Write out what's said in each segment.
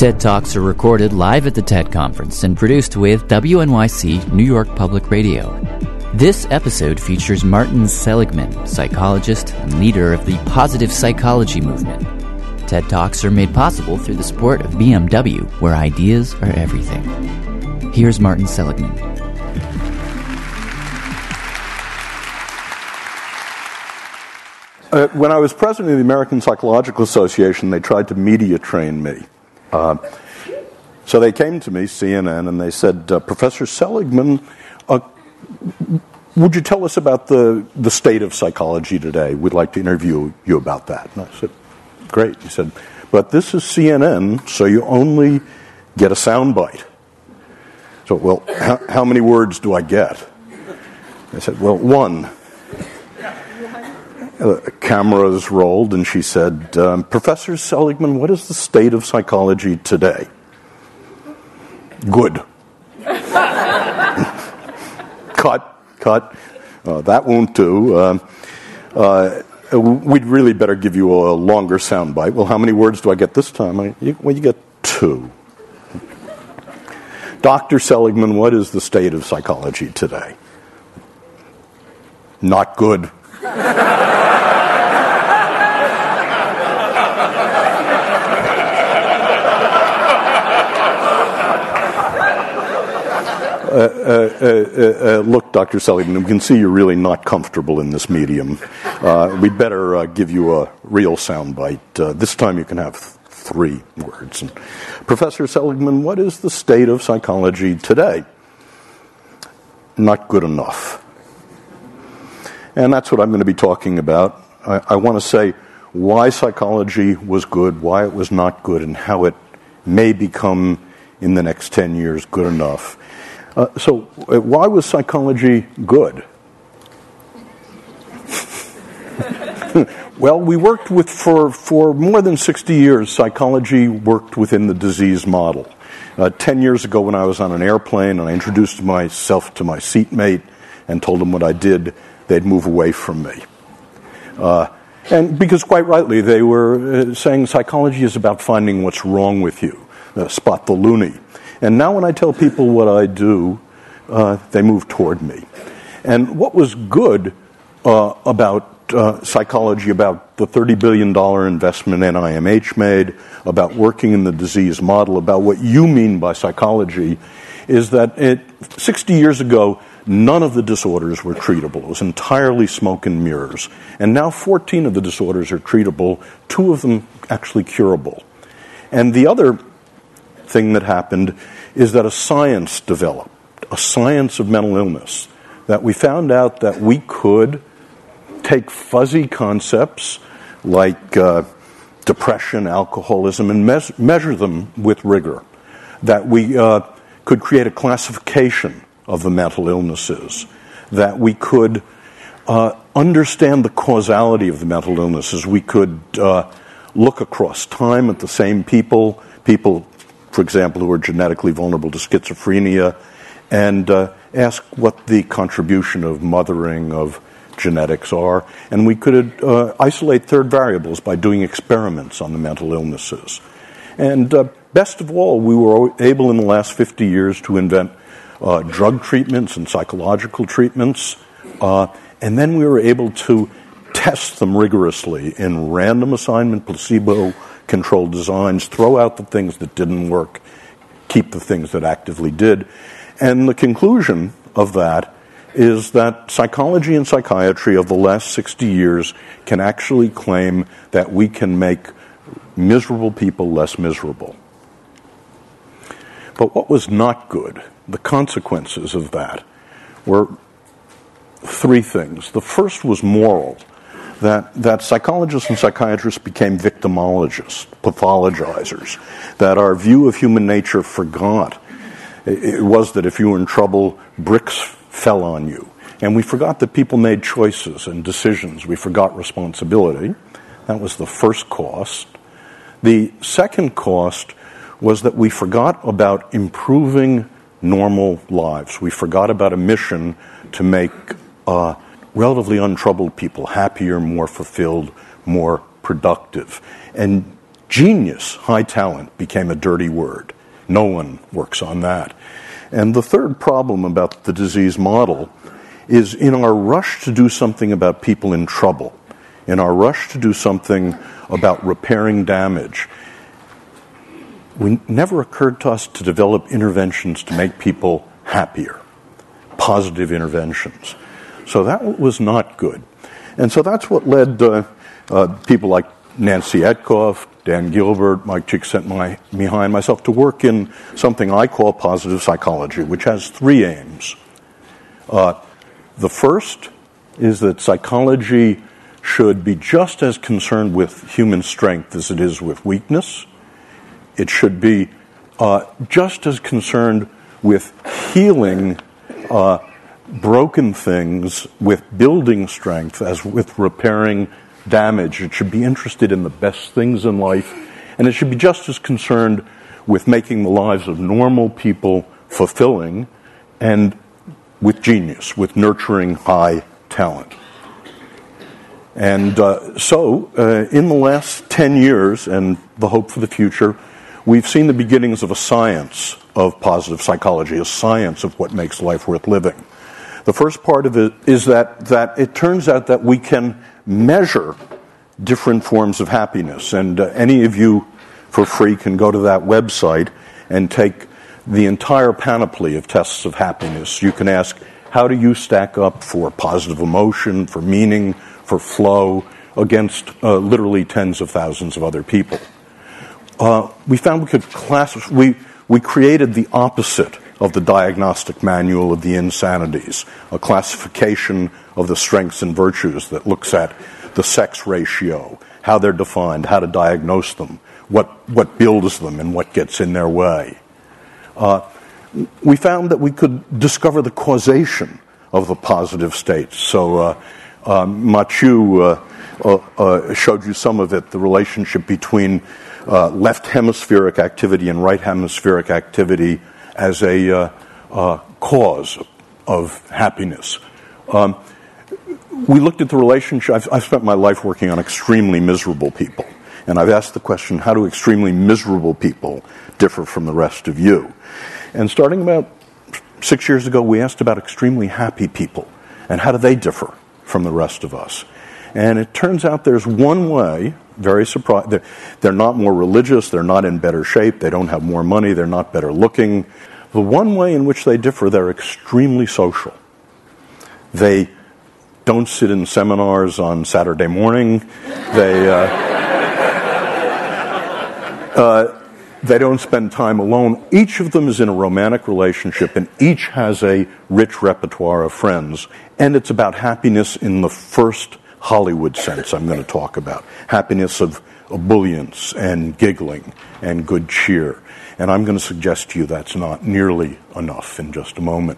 TED Talks are recorded live at the TED Conference and produced with WNYC New York Public Radio. This episode features Martin Seligman, psychologist and leader of the positive psychology movement. TED Talks are made possible through the support of BMW, where ideas are everything. Here's Martin Seligman. When I was president of the American Psychological Association, they tried to media train me. So they came to me, CNN, and they said, Professor Seligman, would you tell us about the state of psychology today? We'd like to interview you about that. And I said, great. He said, but this is CNN, so you only get a soundbite. So, well, how many words do I get? I said, well, one. Cameras rolled, and she said, Professor Seligman, what is the state of psychology today? Good. Cut. That won't do. We'd really better give you a longer soundbite. Well, how many words do I get this time? You get 2. Dr. Seligman, what is the state of psychology today? Not good. Look, Dr. Seligman, we can see you're really not comfortable in this medium. We'd better give you a real soundbite. This time you can have 3 words. And, Professor Seligman, what is the state of psychology today? Not good enough. And that's what I'm going to be talking about. I want to say why psychology was good, why it was not good, and how it may become, in the next 10 years, good enough. So why was psychology good? Well, we worked with, for more than 60 years, psychology worked within the disease model. 10 years ago when I was on an airplane and I introduced myself to my seatmate and told them what I did, they'd move away from me. And because quite rightly, they were saying psychology is about finding what's wrong with you, spot the loony. And now when I tell people what I do, they move toward me. And what was good about psychology, about the $30 billion investment NIMH made, about working in the disease model, about what you mean by psychology, is that 60 years ago, none of the disorders were treatable. It was entirely smoke and mirrors. And now 14 of the disorders are treatable, 2 of them actually curable. And the other thing that happened is that a science developed, a science of mental illness, that we found out that we could take fuzzy concepts like depression, alcoholism, and measure them with rigor, that we could create a classification of the mental illnesses, that we could understand the causality of the mental illnesses. We could look across time at the same people, for example, who are genetically vulnerable to schizophrenia, and ask what the contribution of mothering, of genetics are. And we could isolate third variables by doing experiments on the mental illnesses. And best of all, we were able in the last 50 years to invent drug treatments and psychological treatments. And then we were able to test them rigorously in random assignment, placebo-controlled designs, throw out the things that didn't work, keep the things that actively did. And the conclusion of that is that psychology and psychiatry of the last 60 years can actually claim that we can make miserable people less miserable. But what was not good, the consequences of that, were 3 things. The first was moral. That psychologists and psychiatrists became victimologists, pathologizers, that our view of human nature forgot. It was that if you were in trouble, bricks fell on you. And we forgot that people made choices and decisions. We forgot responsibility. That was the first cost. The second cost was that we forgot about improving normal lives. We forgot about a mission to make relatively untroubled people happier, more fulfilled, more productive. And Genius, high talent, became a dirty word. No one works on that. And the third problem about the disease model is in our rush to do something about people in trouble, in our rush to do something about repairing damage, it never occurred to us to develop interventions to make people happier, positive interventions. So that was not good. And so that's what led people like Nancy Etkoff, Dan Gilbert, Mike Csikszentmihalyi, and myself to work in something I call positive psychology, which has three aims. The first is that psychology should be just as concerned with human strength as it is with weakness. It should be just as concerned with healing broken things, with building strength, as with repairing damage. It should be interested in the best things in life, and it should be just as concerned with making the lives of normal people fulfilling and with genius, with nurturing high talent. And so, in the last 10 years, and the hope for the future, we've seen the beginnings of a science of positive psychology, a science of what makes life worth living. The first part of it is that it turns out that we can measure different forms of happiness. And any of you, for free, can go to that website and take the entire panoply of tests of happiness. You can ask, how do you stack up for positive emotion, for meaning, for flow, against literally tens of thousands of other people. We found we could we created the opposite of the diagnostic manual of the insanities, a classification of the strengths and virtues that looks at the sex ratio, how they're defined, how to diagnose them, what builds them and what gets in their way. We found that we could discover the causation of the positive states. So Mathieu showed you some of it, the relationship between left hemispheric activity and right hemispheric activity as a cause of happiness. We looked at the relationship. I've spent my life working on extremely miserable people, and I've asked the question, how do extremely miserable people differ from the rest of you? And starting about 6 years ago, we asked about extremely happy people, and how do they differ from the rest of us? And it turns out there's one way, very surprising. They're not more religious, they're not in better shape, they don't have more money, they're not better looking. The one way in which they differ, they're extremely social. They don't sit in seminars on Saturday morning. They don't spend time alone. Each of them is in a romantic relationship, and each has a rich repertoire of friends. And it's about happiness in the first Hollywood sense I'm going to talk about. Happiness of ebullience and giggling and good cheer. And I'm going to suggest to you that's not nearly enough in just a moment.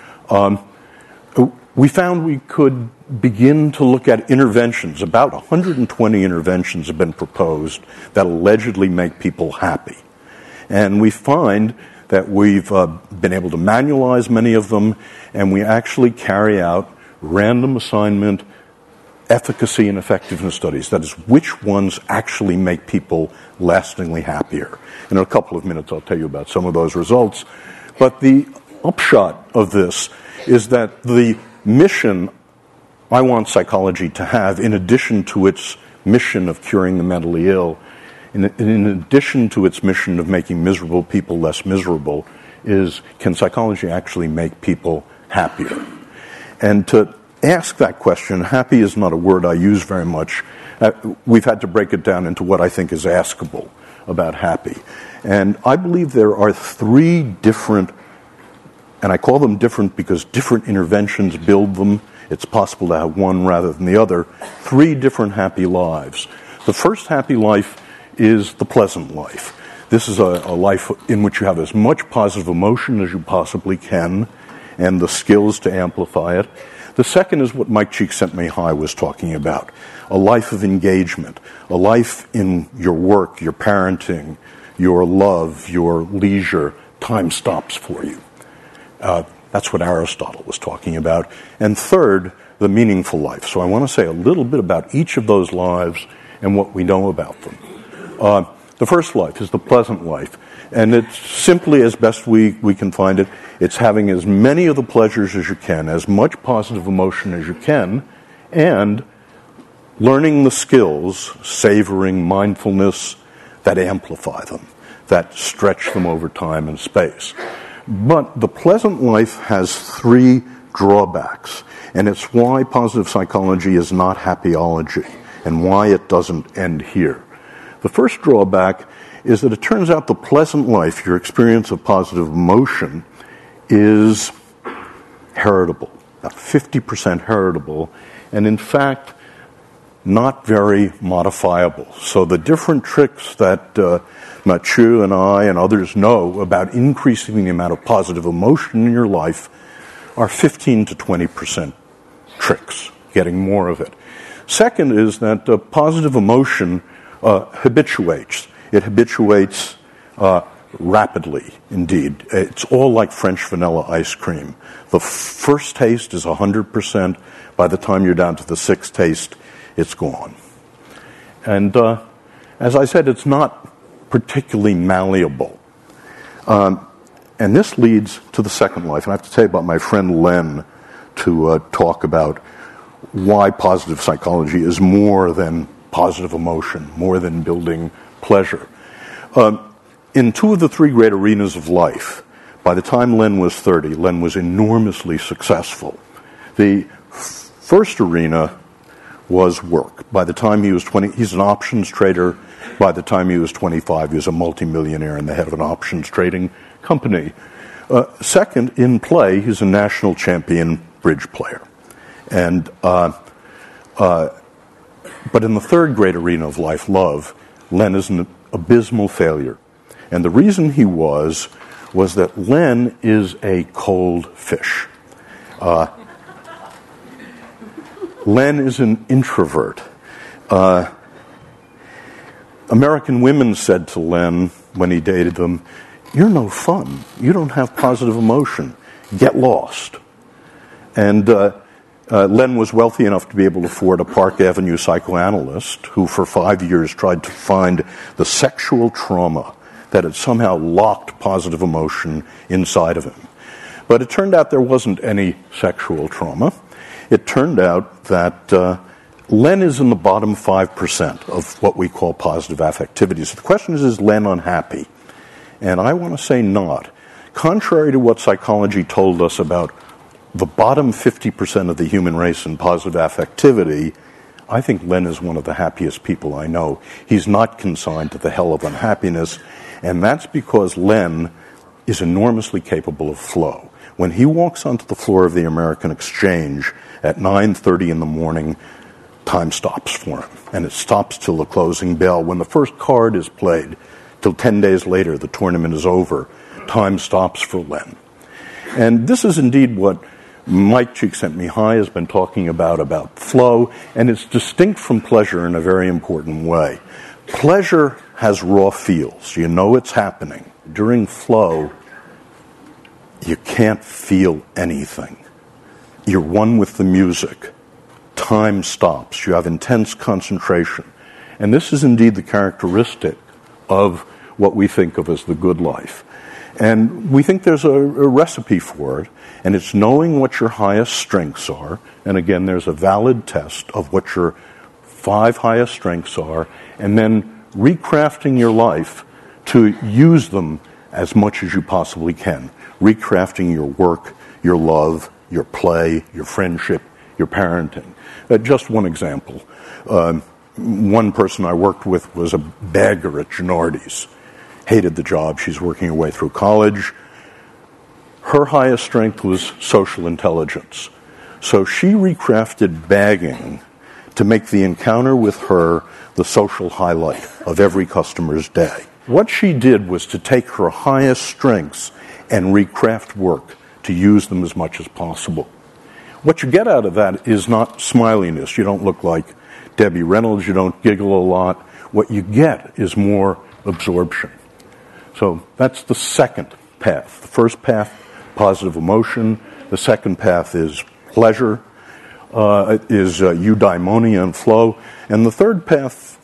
We found we could begin to look at interventions. About 120 interventions have been proposed that allegedly make people happy. And we find that we've been able to manualize many of them, and we actually carry out random assignment efficacy and effectiveness studies. That is, which ones actually make people lastingly happier. In a couple of minutes, I'll tell you about some of those results. But the upshot of this is that the mission I want psychology to have, in addition to its mission of curing the mentally ill, in addition to its mission of making miserable people less miserable, is, can psychology actually make people happier? And to ask that question, happy is not a word I use very much. We've had to break it down into what I think is askable about happy. And I believe there are three different, and I call them different because different interventions build them. It's possible to have one rather than the other. Three different happy lives. The first happy life is the pleasant life. This is a life in which you have as much positive emotion as you possibly can and the skills to amplify it. The second is what Mike Csikszentmihalyi was talking about, a life of engagement, a life in your work, your parenting, your love, your leisure. Time stops for you. That's what Aristotle was talking about. And third, the meaningful life. So I want to say a little bit about each of those lives and what we know about them. The first life is the pleasant life. And it's simply, as best we can find it, it's having as many of the pleasures as you can, as much positive emotion as you can, and learning the skills, savoring mindfulness, that amplify them, that stretch them over time and space. But the pleasant life has 3 drawbacks, and it's why positive psychology is not happyology, and why it doesn't end here. The first drawback is that it turns out the pleasant life, your experience of positive emotion, is heritable, about 50% heritable, and in fact, not very modifiable. So the different tricks that Mathieu and I and others know about increasing the amount of positive emotion in your life are 15 to 20% tricks, getting more of it. Second is that positive emotion habituates. It habituates rapidly, indeed. It's all like French vanilla ice cream. The first taste is 100%. By the time you're down to the 6th taste, it's gone. And as I said, it's not particularly malleable. And this leads to the second life. And I have to tell you about my friend Len to talk about why positive psychology is more than positive emotion, more than building pleasure. In 2 of the 3 great arenas of life, by the time Len was 30, Len was enormously successful. The first arena was work. By the time he was 20, he's an options trader. By the time he was 25, he was a multimillionaire and the head of an options trading company. Second, in play, he's a national champion bridge player. And but in the third great arena of life, love, Len is an abysmal failure. And the reason he was that Len is a cold fish. Len is an introvert. American women said to Len when he dated them, "You're no fun. You don't have positive emotion. Get lost." And Len was wealthy enough to be able to afford a Park Avenue psychoanalyst who for 5 years tried to find the sexual trauma that had somehow locked positive emotion inside of him. But it turned out there wasn't any sexual trauma. It turned out that Len is in the bottom 5% of what we call positive affectivity. So the question is Len unhappy? And I want to say not. Contrary to what psychology told us about the bottom 50% of the human race in positive affectivity, I think Len is one of the happiest people I know. He's not consigned to the hell of unhappiness, and that's because Len is enormously capable of flow. When he walks onto the floor of the American Exchange at 9:30 in the morning, time stops for him, and it stops till the closing bell. When the first card is played, till 10 days later, the tournament is over, time stops for Len. And this is indeed what Mike Csikszentmihalyi has been talking about flow, and it's distinct from pleasure in a very important way. Pleasure has raw feels. You know it's happening. During flow, you can't feel anything. You're one with the music. Time stops. You have intense concentration. And this is indeed the characteristic of what we think of as the good life. And we think there's a recipe for it, and it's knowing what your highest strengths are. And again, there's a valid test of what your 5 highest strengths are, and then recrafting your life to use them as much as you possibly can. Recrafting your work, your love, your play, your friendship, your parenting. Just one example. One person I worked with was a bagger at Gennardi's. Hated the job. She's working her way through college. Her highest strength was social intelligence. So she recrafted bagging to make the encounter with her the social highlight of every customer's day. What she did was to take her highest strengths and recraft work to use them as much as possible. What you get out of that is not smiliness. You don't look like Debbie Reynolds. You don't giggle a lot. What you get is more absorption. So that's the second path. The first path, positive emotion. The second path is pleasure, is eudaimonia and flow. And the third path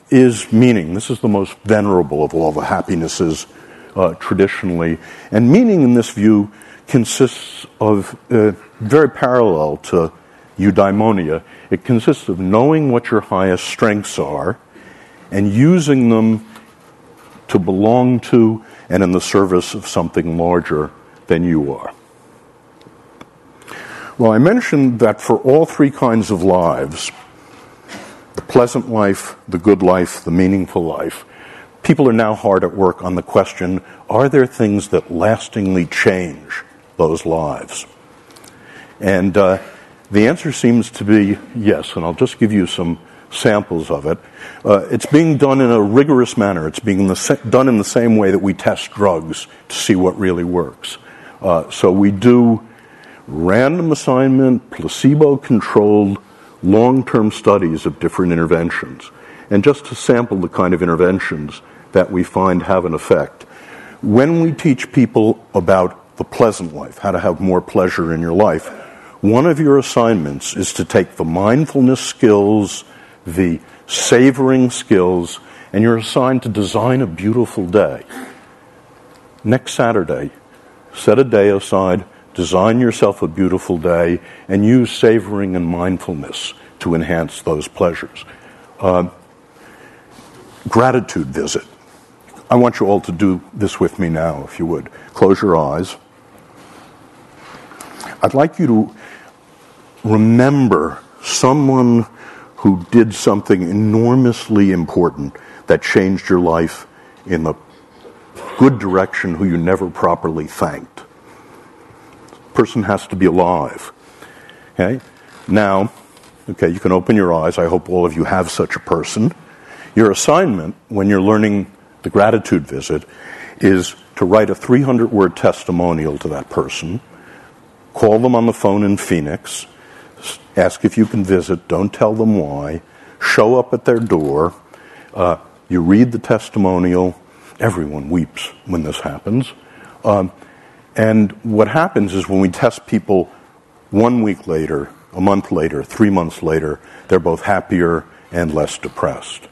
is meaning. This is the most venerable of all the happinesses traditionally. And meaning in this view consists of, very parallel to eudaimonia, it consists of knowing what your highest strengths are and using them to belong to and in the service of something larger than you are. Well, I mentioned that for all three kinds of lives, the pleasant life, the good life, the meaningful life, people are now hard at work on the question, are there things that lastingly change those lives? And the answer seems to be yes, and I'll just give you some samples of it. It's being done in a rigorous manner. It's being done in the same way that we test drugs to see what really works. So we do random assignment, placebo-controlled, long-term studies of different interventions. And just to sample the kind of interventions that we find have an effect, when we teach people about the pleasant life, how to have more pleasure in your life, one of your assignments is to take the mindfulness skills, the savoring skills, and you're assigned to design a beautiful day. Next Saturday, set a day aside, design yourself a beautiful day, and use savoring and mindfulness to enhance those pleasures. Gratitude visit. I want you all to do this with me now, if you would. Close your eyes. I'd like you to remember someone who did something enormously important that changed your life in the good direction, who you never properly thanked. The person has to be alive. Okay? Now, you can open your eyes. I hope all of you have such a person. Your assignment, when you're learning the gratitude visit, is to write a 300-word testimonial to that person, call them on the phone in Phoenix, ask if you can visit, don't tell them why, show up at their door, you read the testimonial. Everyone weeps when this happens. And what happens is when we test people 1 week later, a month later, 3 months later, they're both happier and less depressed.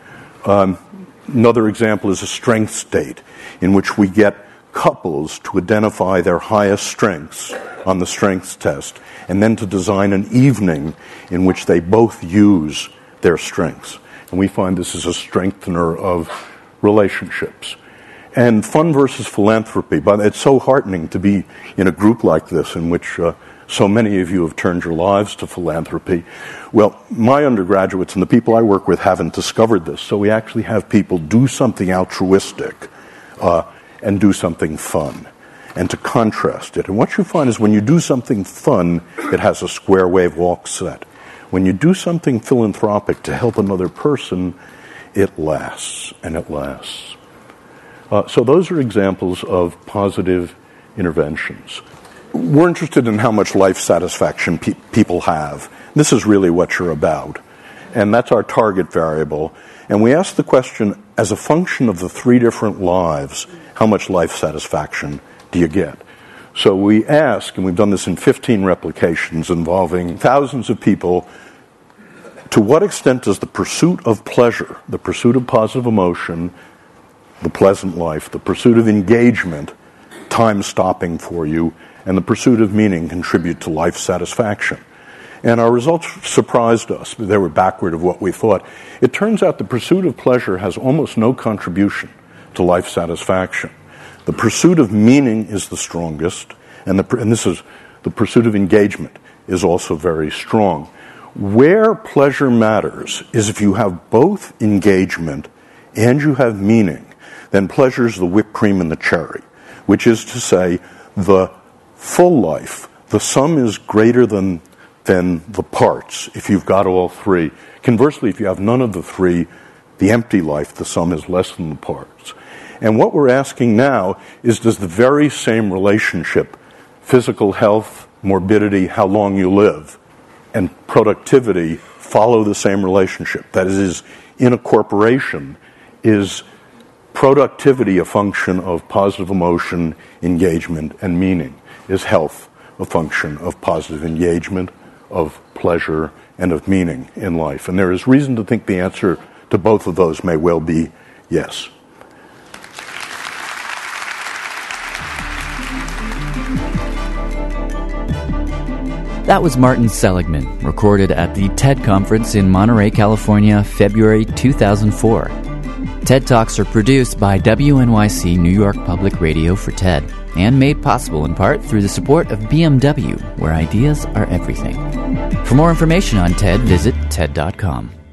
Another example is a strengths date, in which we get couples to identify their highest strengths on the strengths test, and then to design an evening in which they both use their strengths. And we find this is a strengthener of relationships. And fun versus philanthropy, but it's so heartening to be in a group like this in which so many of you have turned your lives to philanthropy. Well, my undergraduates and the people I work with haven't discovered this, so we actually have people do something altruistic and do something fun, and to contrast it. And what you find is when you do something fun, it has a square wave walk set. When you do something philanthropic to help another person, it lasts, and it lasts. So those are examples of positive interventions. We're interested in how much life satisfaction people have. This is really what you're about. And that's our target variable. And we ask the question, as a function of the 3 different lives, how much life satisfaction do you get? So we ask, and we've done this in 15 replications involving thousands of people, to what extent does the pursuit of pleasure, the pursuit of positive emotion, the pleasant life, the pursuit of engagement, time stopping for you, and the pursuit of meaning contribute to life satisfaction? And our results surprised us. They were backward of what we thought. It turns out the pursuit of pleasure has almost no contribution to life satisfaction. The pursuit of meaning is the strongest, and this is the pursuit of engagement is also very strong. Where pleasure matters is if you have both engagement and you have meaning, then pleasure is the whipped cream and the cherry, which is to say the full life, the sum is greater than the parts if you've got all 3. Conversely, if you have none of the 3, the empty life, the sum is less than the parts. And what we're asking now is, does the very same relationship, physical health, morbidity, how long you live, and productivity follow the same relationship? That is, in a corporation, is productivity a function of positive emotion, engagement, and meaning? Is health a function of positive engagement, of pleasure, and of meaning in life? And there is reason to think the answer to both of those may well be yes. That was Martin Seligman, recorded at the TED Conference in Monterey, California, February 2004. TED Talks are produced by WNYC New York Public Radio for TED and made possible in part through the support of BMW, where ideas are everything. For more information on TED, visit TED.com.